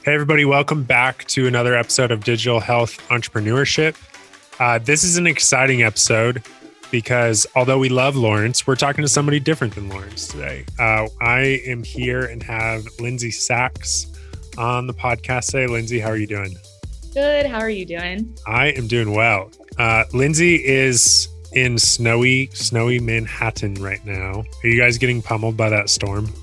Hey, everybody, welcome back to another episode of Digital Health Entrepreneurship. This is an exciting episode because although we love Lawrence, we're talking to somebody different than Lawrence today. I am here and have Lindsay Sachs on the podcast today. Lindsay, how are you doing? Good. How are you doing? I am doing well. Lindsay is in snowy Manhattan right now. Are you guys getting pummeled by that storm?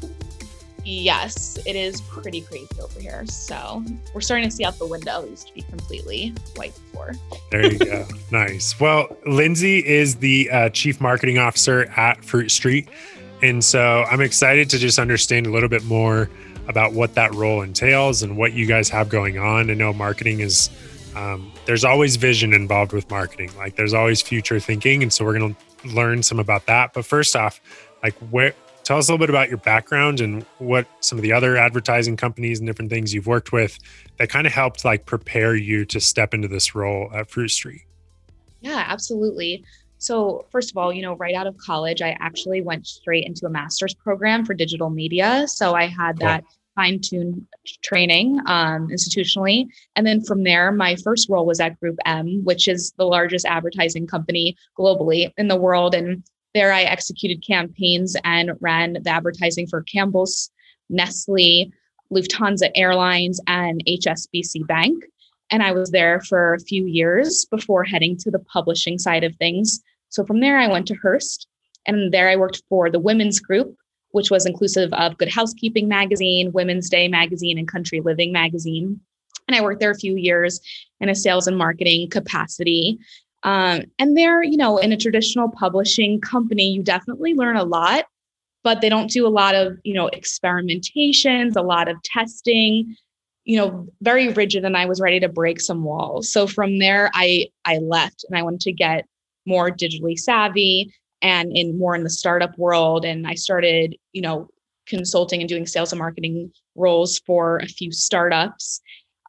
Yes, it is pretty crazy over here. So we're starting to see out the window. It used to be completely white before. There you go. Nice. Well, Lindsay is the Chief Marketing Officer at Fruit Street. And so I'm excited to just understand a little bit more about what that role entails and what you guys have going on. I know marketing is, there's always vision involved with marketing. Like there's always future thinking. And so we're going to learn some about that. But first off, tell us a little bit about your background and what some of the other advertising companies and different things you've worked with that kind of helped prepare you to step into this role at Fruit Street. Yeah, absolutely. So first of all, right out of college, I actually went straight into a master's program for digital media. So I had that fine-tuned training institutionally. And then from there, my first role was at Group M, which is the largest advertising company globally in the world. And there I executed campaigns and ran the advertising for Campbell's, Nestle, Lufthansa Airlines, and HSBC Bank. And I was there for a few years before heading to the publishing side of things. So from there, I went to Hearst, and there I worked for the women's group, which was inclusive of Good Housekeeping Magazine, Women's Day Magazine, and Country Living Magazine. And I worked there a few years in a sales and marketing capacity. And there, in a traditional publishing company, you definitely learn a lot, but they don't do a lot of, experimentations, a lot of testing, very rigid, and I was ready to break some walls. So from there, I left and I wanted to get more digitally savvy and more in the startup world. And I started, consulting and doing sales and marketing roles for a few startups.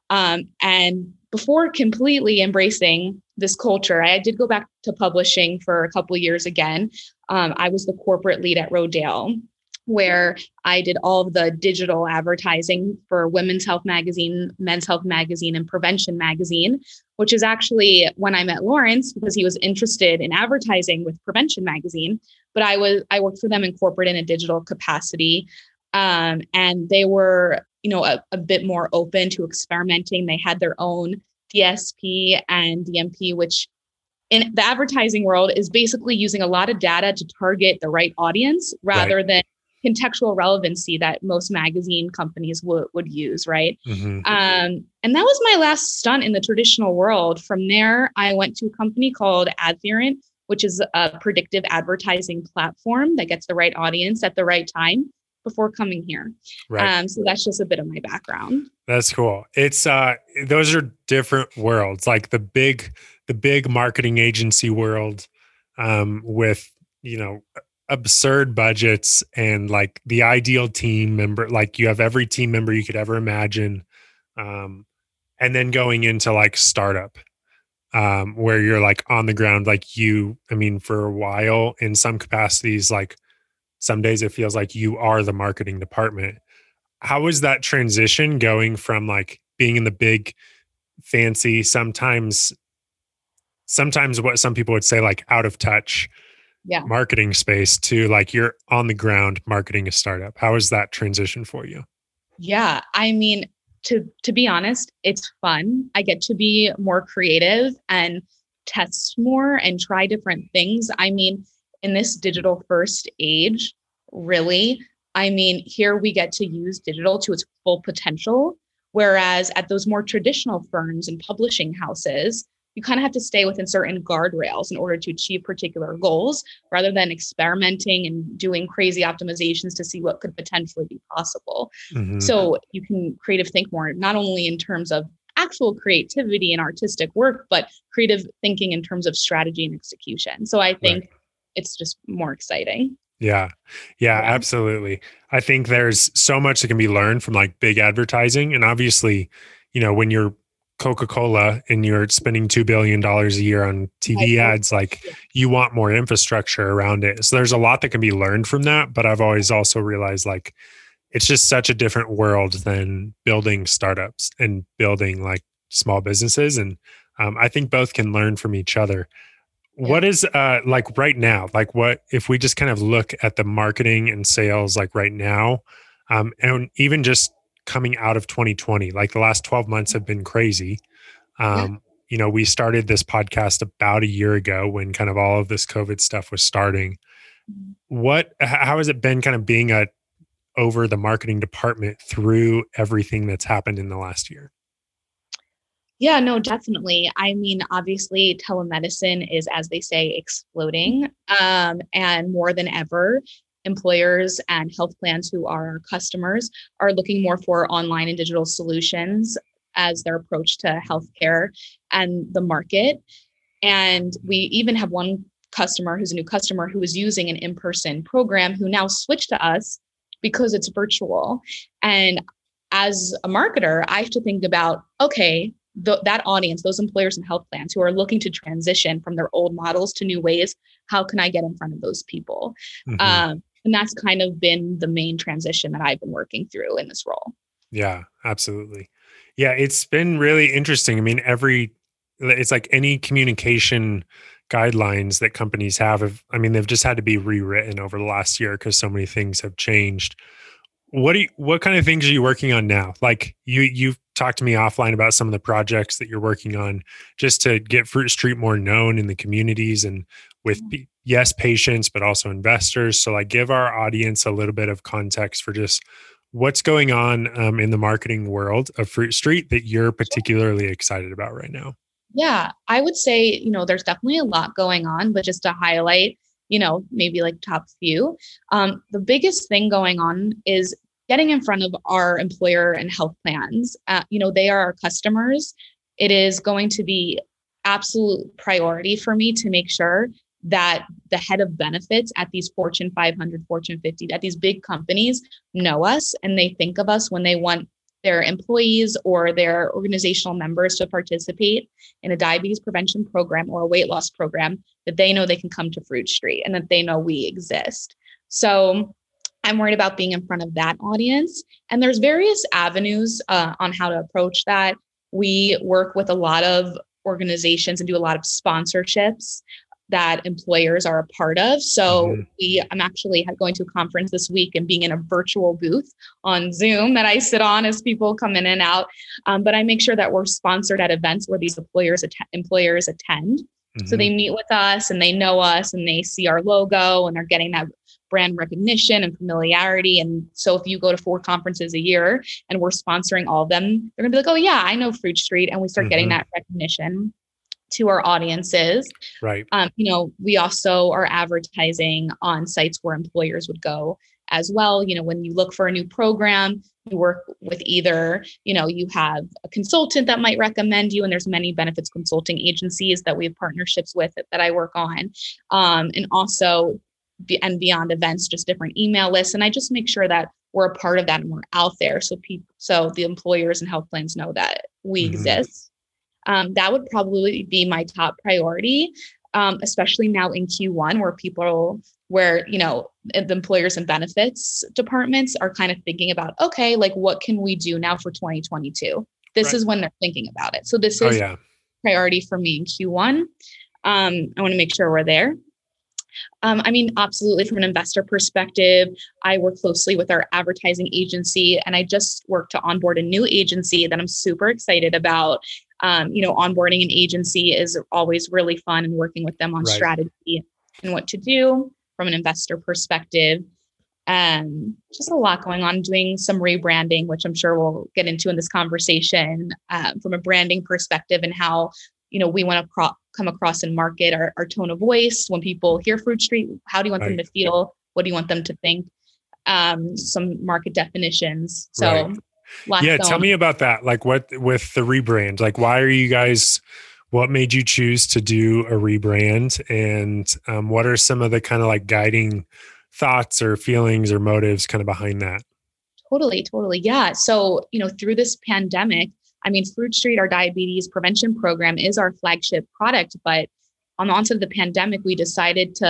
And before completely embracing this culture, I did go back to publishing for a couple of years again. I was the corporate lead at Rodale, where I did all of the digital advertising for Women's Health Magazine, Men's Health Magazine, and Prevention Magazine, which is actually when I met Lawrence because he was interested in advertising with Prevention Magazine. But I worked for them in corporate in a digital capacity. And they were a bit more open to experimenting. They had their own DSP and DMP, which in the advertising world is basically using a lot of data to target the right audience rather than contextual relevancy that most magazine companies would use, right? Mm-hmm. And that was my last stunt in the traditional world. From there, I went to a company called Adherent, which is a predictive advertising platform that gets the right audience at the right time before coming here. Right. So that's just a bit of my background. That's cool. It's those are different worlds, like the big marketing agency world with, absurd budgets and like the ideal team member, like you have every team member you could ever imagine. And then going into like startup where you're like on the ground, for a while in some capacities, like some days it feels like you are the marketing department. How was that transition going from like being in the big, fancy, sometimes what some people would say like out of touch marketing space to like you're on the ground marketing a startup? How was that transition for you? Yeah, to be honest, it's fun. I get to be more creative and test more and try different things. In this digital first age, really, here we get to use digital to its full potential. Whereas at those more traditional firms and publishing houses, you kind of have to stay within certain guardrails in order to achieve particular goals rather than experimenting and doing crazy optimizations to see what could potentially be possible. Mm-hmm. So you can creative think more, not only in terms of actual creativity and artistic work, but creative thinking in terms of strategy and execution. So I think it's just more exciting. Yeah, absolutely. I think there's so much that can be learned from like big advertising. And obviously, when you're Coca-Cola and you're spending $2 billion a year on TV ads, you want more infrastructure around it. So there's a lot that can be learned from that. But I've always also realized it's just such a different world than building startups and building like small businesses. And I think both can learn from each other. What is like right now, like what, if we just kind of look at the marketing and sales, like right now, and even just coming out of 2020, like the last 12 months have been crazy. You know, we started this podcast about a year ago when kind of all of this COVID stuff was starting. How has it been kind of being over the marketing department through everything that's happened in the last year? Yeah, no, definitely. I mean, obviously, telemedicine is, as they say, exploding. And more than ever, employers and health plans who are our customers are looking more for online and digital solutions as their approach to healthcare and the market. And we even have one customer who's a new customer who is using an in-person program who now switched to us because it's virtual. And as a marketer, I have to think about, okay, that audience, those employers and health plans who are looking to transition from their old models to new ways, how can I get in front of those people? And that's kind of been the main transition that I've been working through in this role. Yeah, absolutely. Yeah, it's been really interesting. I mean, it's like any communication guidelines that companies have, I mean, they've just had to be rewritten over the last year because so many things have changed. What kind of things are you working on now? Like you've talked to me offline about some of the projects that you're working on just to get Fruit Street more known in the communities and with patients, but also investors. So like give our audience a little bit of context for just what's going on in the marketing world of Fruit Street that you're particularly excited about right now. Yeah, I would say, there's definitely a lot going on, but just to highlight, maybe like top few, the biggest thing going on is getting in front of our employer and health plans. They are our customers. It is going to be absolute priority for me to make sure that the head of benefits at these Fortune 500, Fortune 50, at these big companies know us and they think of us when they want their employees or their organizational members to participate in a diabetes prevention program or a weight loss program, that they know they can come to Fruit Street and that they know we exist. So I'm worried about being in front of that audience. And there's various avenues on how to approach that. We work with a lot of organizations and do a lot of sponsorships that employers are a part of. So I'm actually going to a conference this week and being in a virtual booth on Zoom that I sit on as people come in and out. But I make sure that we're sponsored at events where these employers attend. So they meet with us and they know us and they see our logo and they're getting that brand recognition and familiarity. And so if you go to 4 conferences a year and we're sponsoring all of them, they're gonna be like, oh yeah, I know Fruit Street. And we start getting that recognition to our audiences. Right. We also are advertising on sites where employers would go as well. When you look for a new program, you work with either, you have a consultant that might recommend you, and there's many benefits consulting agencies that we have partnerships with that I work on. And also beyond events, just different email lists. And I just make sure that we're a part of that and we're out there. So the employers and health plans know that we exist. That would probably be my top priority, especially now in Q1 where the employers and benefits departments are kind of thinking about, okay, like what can we do now for 2022? This is when they're thinking about it. So this is priority for me in Q1. I want to make sure we're there. Absolutely. From an investor perspective, I work closely with our advertising agency, and I just worked to onboard a new agency that I'm super excited about. Onboarding an agency is always really fun, and working with them on strategy and what to do from an investor perspective. Just a lot going on, doing some rebranding, which I'm sure we'll get into in this conversation, from a branding perspective and how, we want to come across and market our tone of voice. When people hear Fruit Street, how do you want them to feel? What do you want them to think? Some market definitions. So tell me about that. Like what with the rebrand, like what made you choose to do a rebrand? And what are some of the kind of like guiding thoughts or feelings or motives kind of behind that? Totally. Yeah. So, through this pandemic, Fruit Street, our diabetes prevention program, is our flagship product. But on the onset of the pandemic, we decided to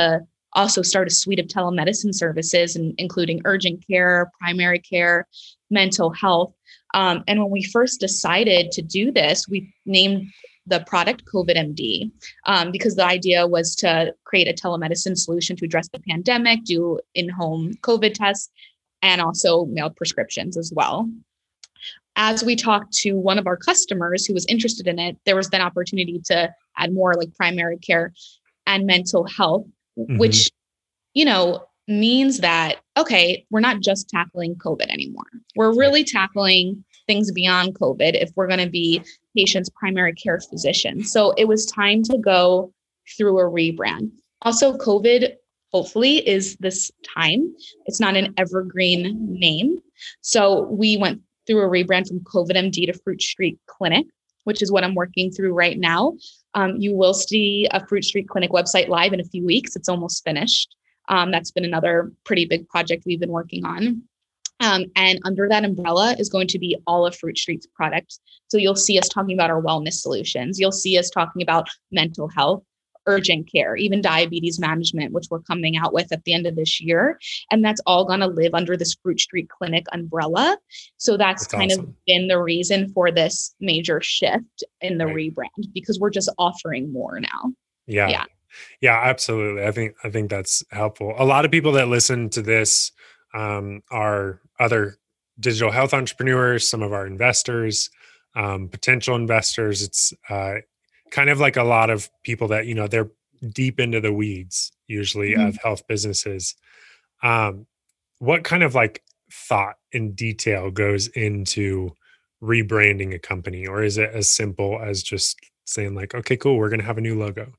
also start a suite of telemedicine services, including urgent care, primary care, mental health. And when we first decided to do this, we named the product COVID MD, because the idea was to create a telemedicine solution to address the pandemic, do in-home COVID tests, and also mail prescriptions as well. As we talked to one of our customers who was interested in it, there was then opportunity to add more like primary care and mental health, which, means that, okay, we're not just tackling COVID anymore. We're really tackling things beyond COVID if we're going to be patients' primary care physicians. So it was time to go through a rebrand. Also, COVID, hopefully, is this time. It's not an evergreen name. So we went through a rebrand from COVID MD to Fruit Street Clinic, which is what I'm working through right now. You will see a Fruit Street Clinic website live in a few weeks. It's almost finished. That's been another pretty big project we've been working on. And under that umbrella is going to be all of Fruit Street's products. So you'll see us talking about our wellness solutions. You'll see us talking about mental health, urgent care, even diabetes management, which we're coming out with at the end of this year. And that's all going to live under this Fruit Street Clinic umbrella. So that's kind of been the reason for this major shift in the rebrand, because we're just offering more now. Yeah, absolutely. I think that's helpful. A lot of people that listen to this are other digital health entrepreneurs, some of our investors, potential investors. It's kind of like a lot of people that, they're deep into the weeds usually of health businesses. What kind of like thought and detail goes into rebranding a company? Or is it as simple as just saying like, okay, cool, we're going to have a new logo?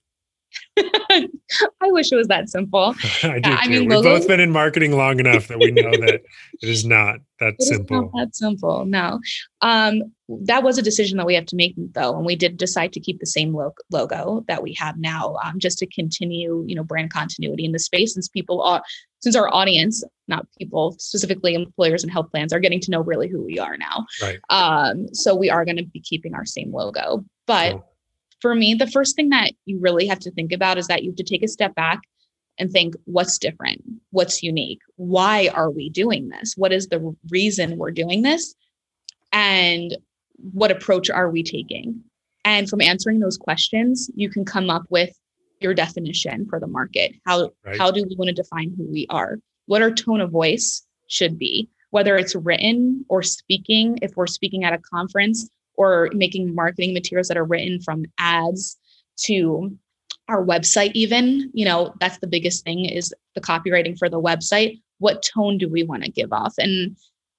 I wish it was that simple. I do too. We've both been in marketing long enough that we know that it is not that simple. Not that simple. No. That was a decision that we have to make though. And we did decide to keep the same logo that we have now, just to continue, brand continuity in the space, since our audience, not people, specifically employers and health plans, are getting to know really who we are now. Right. So we are going to be keeping our same logo. But for me, the first thing that you really have to think about is that you have to take a step back and think, what's different? What's unique? Why are we doing this? What is the reason we're doing this? And what approach are we taking? And from answering those questions, you can come up with your definition for the market. How do we want to define who we are? What our tone of voice should be, whether it's written or speaking, if we're speaking at a conference, or making marketing materials that are written from ads to our website even, that's the biggest thing, is the copywriting for the website. What tone do we want to give off? And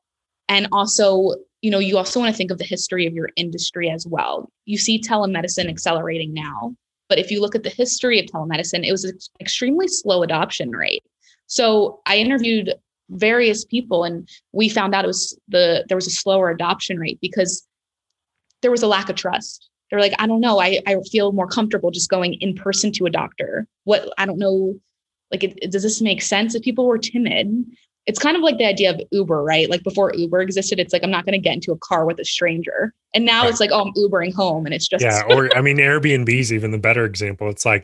also, you also want to think of the history of your industry as well. You see telemedicine accelerating now, but if you look at the history of telemedicine, it was an extremely slow adoption rate. So I interviewed various people and we found out there was a slower adoption rate because there was a lack of trust. They're like, I don't know. I feel more comfortable just going in person to a doctor. I don't know. Like, does this make sense? If people were timid, it's kind of like the idea of Uber, right? Like before Uber existed, it's like, I'm not going to get into a car with a stranger. And now it's like, oh, I'm Ubering home. And it's just. Yeah. Or Airbnb is even the better example. It's like,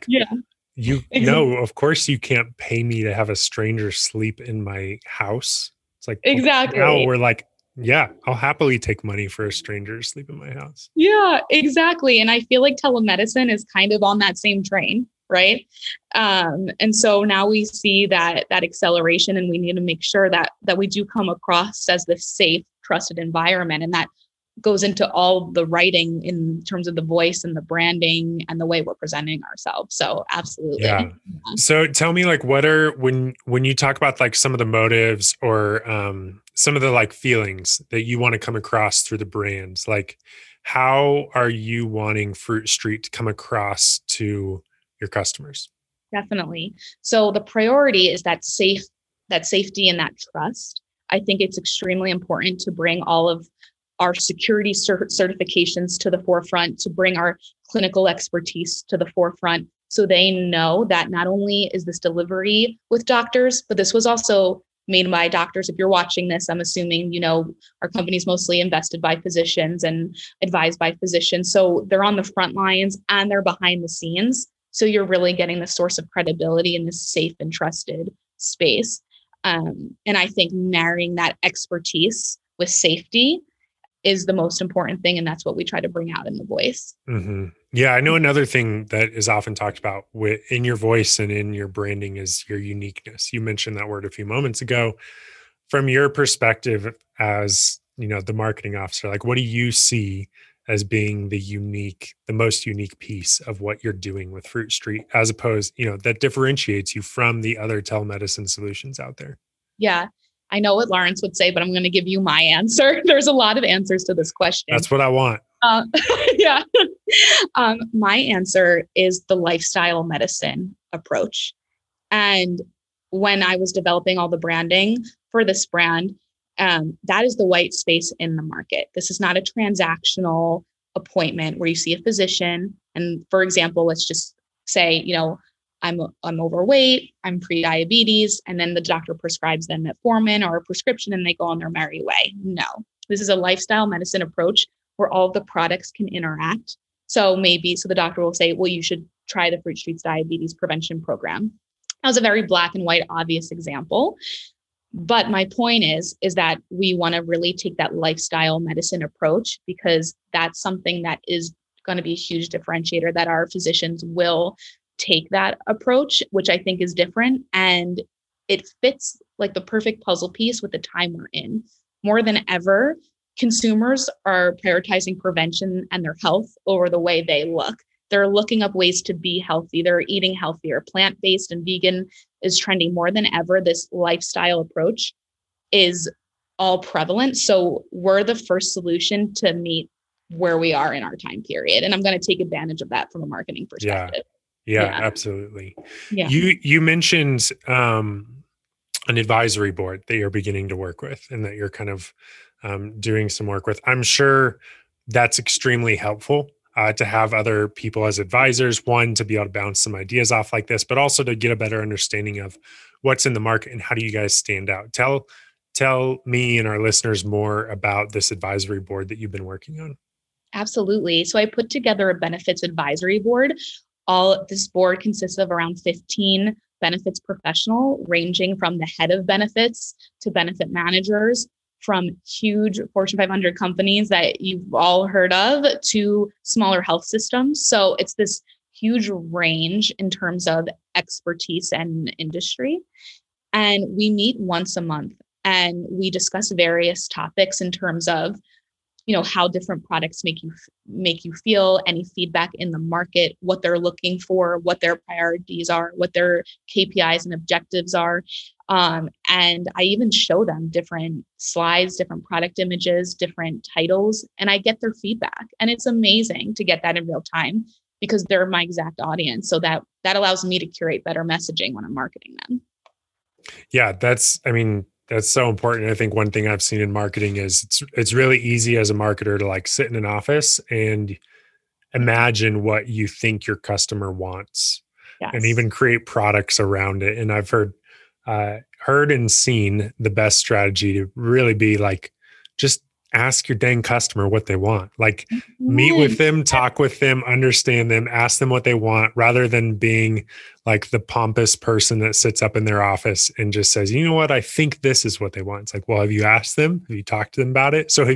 of course you can't pay me to have a stranger sleep in my house. It's like, exactly. Now we're like, yeah, I'll happily take money for a stranger to sleep in my house. Yeah, exactly. And I feel like telemedicine is kind of on that same train, right? And so now we see that acceleration, and we need to make sure that we do come across as the safe, trusted environment. And that goes into all the writing in terms of the voice and the branding and the way we're presenting ourselves. So absolutely. Yeah. So tell me, like, what are, when you talk about like some of the motives or some of the like feelings that you want to come across through the brands, like how are you wanting Fruit Street to come across to your customers? Definitely. So the priority is that safety and that trust. I think it's extremely important to bring all of our security certifications to the forefront, to bring our clinical expertise to the forefront, so they know that not only is this delivery with doctors, but this was also made by doctors. If you're watching this, I'm assuming, our company's mostly invested by physicians and advised by physicians. So they're on the front lines and they're behind the scenes. So you're really getting the source of credibility in this safe and trusted space. And I think marrying that expertise with safety is the most important thing. And that's what we try to bring out in the voice. Mm-hmm. Yeah. I know another thing that is often talked about in your voice and in your branding is your uniqueness. You mentioned that word a few moments ago. From your perspective as, the marketing officer, like what do you see as being the most unique piece of what you're doing with Fruit Street, as opposed, that differentiates you from the other telemedicine solutions out there? Yeah, I know what Lawrence would say, but I'm going to give you my answer. There's a lot of answers to this question. That's what I want. Yeah. My answer is the lifestyle medicine approach. And when I was developing all the branding for this brand, that is the white space in the market. This is not a transactional appointment where you see a physician. And for example, let's just say, I'm overweight, I'm pre-diabetes, and then the doctor prescribes them metformin or a prescription and they go on their merry way. No, this is a lifestyle medicine approach where all of the products can interact. So the doctor will say, well, you should try the Fruit Street's diabetes prevention program. That was a very black and white, obvious example. But my point is that we want to really take that lifestyle medicine approach, because that's something that is going to be a huge differentiator, that our physicians will take that approach, which I think is different. And it fits like the perfect puzzle piece with the time we're in. More than ever, consumers are prioritizing prevention and their health over the way they look. They're looking up ways to be healthy. They're eating healthier. Plant-based and vegan is trending more than ever. This lifestyle approach is all prevalent. So we're the first solution to meet where we are in our time period. And I'm going to take advantage of that from a marketing perspective. Yeah, absolutely. Yeah. You mentioned an advisory board that you're beginning to work with and that you're kind of doing some work with. I'm sure that's extremely helpful to have other people as advisors, one, to be able to bounce some ideas off like this, but also to get a better understanding of what's in the market and how do you guys stand out. Tell me and our listeners more about this advisory board that you've been working on. Absolutely. So I put together a benefits advisory board. This board consists of around 15 benefits professional, ranging from the head of benefits to benefit managers, from huge Fortune 500 companies that you've all heard of to smaller health systems. So it's this huge range in terms of expertise and industry. And we meet once a month and we discuss various topics in terms of, how different products make you feel, any feedback in the market, what they're looking for, what their priorities are, what their KPIs and objectives are. And I even show them different slides, different product images, different titles, and I get their feedback. And it's amazing to get that in real time because they're my exact audience. So that allows me to curate better messaging when I'm marketing them. Yeah, that's so important. I think one thing I've seen in marketing is it's really easy as a marketer to like sit in an office and imagine what you think your customer wants. Yes. And even create products around it. And I've heard and seen the best strategy to really be like, just ask your dang customer what they want. Like meet with them, talk with them, understand them, ask them what they want, rather than being like the pompous person that sits up in their office and just says, you know what, I think this is what they want. It's like, well, have you asked them? Have you talked to them about it? So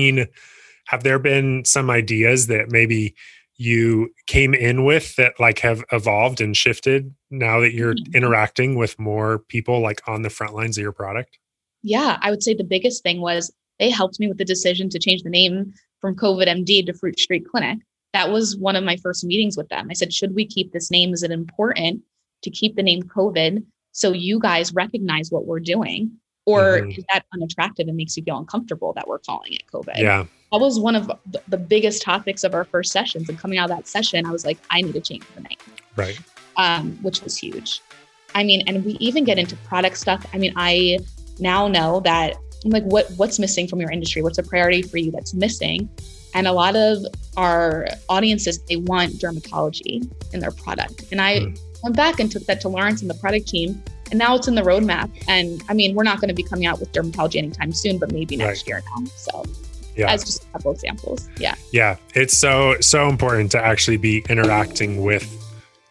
have there been some ideas that maybe you came in with that like have evolved and shifted now that you're interacting with more people like on the front lines of your product? Yeah, I would say the biggest thing was they helped me with the decision to change the name from COVID MD to Fruit Street Clinic. That was one of my first meetings with them. I said, should we keep this name? Is it important to keep the name COVID so you guys recognize what we're doing? Or is that unattractive and makes you feel uncomfortable that we're calling it COVID? Yeah. That was one of the biggest topics of our first sessions. And coming out of that session, I was like, I need to change the name. Right. Which was huge. And we even get into product stuff. I now know that I'm like, what's missing from your industry? What's a priority for you that's missing? And a lot of our audiences, they want dermatology in their product. And I went back and took that to Lawrence and the product team. And now it's in the roadmap. And we're not going to be coming out with dermatology anytime soon, but maybe next year now. So as just a couple examples. Yeah. Yeah. It's so important to actually be interacting with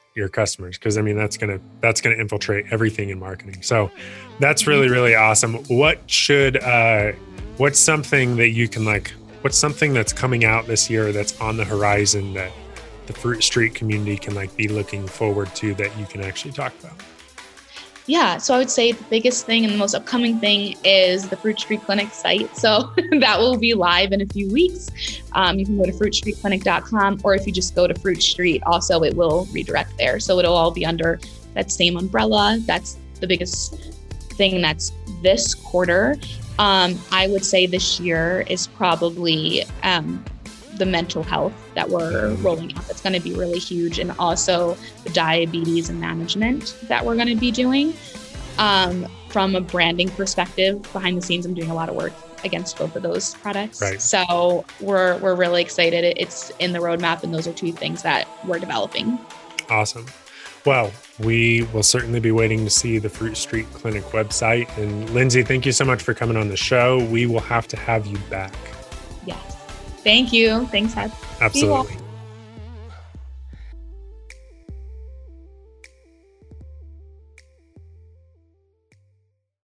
your customers, because I mean that's gonna infiltrate everything in marketing. So that's really, really awesome. What's something that you can what's something that's coming out this year that's on the horizon that the Fruit Street community can be looking forward to, that you can actually talk about? Yeah, so I would say the biggest thing and the most upcoming thing is the Fruit Street Clinic site. So that will be live in a few weeks. You can go to fruitstreetclinic.com, or if you just go to Fruit Street, also it will redirect there. So it'll all be under that same umbrella. That's the biggest thing that's this quarter. I would say this year is probably the mental health that we're rolling out. That's going to be really huge. And also the diabetes and management that we're going to be doing. From a branding perspective, behind the scenes, I'm doing a lot of work against both of those products. Right. So we're really excited. It's in the roadmap, and those are two things that we're developing. Awesome. Well, we will certainly be waiting to see the Fruit Street Clinic website. And Lindsay, thank you so much for coming on the show. We will have to have you back. Yes. Thank you. Thanks, Ed. Absolutely.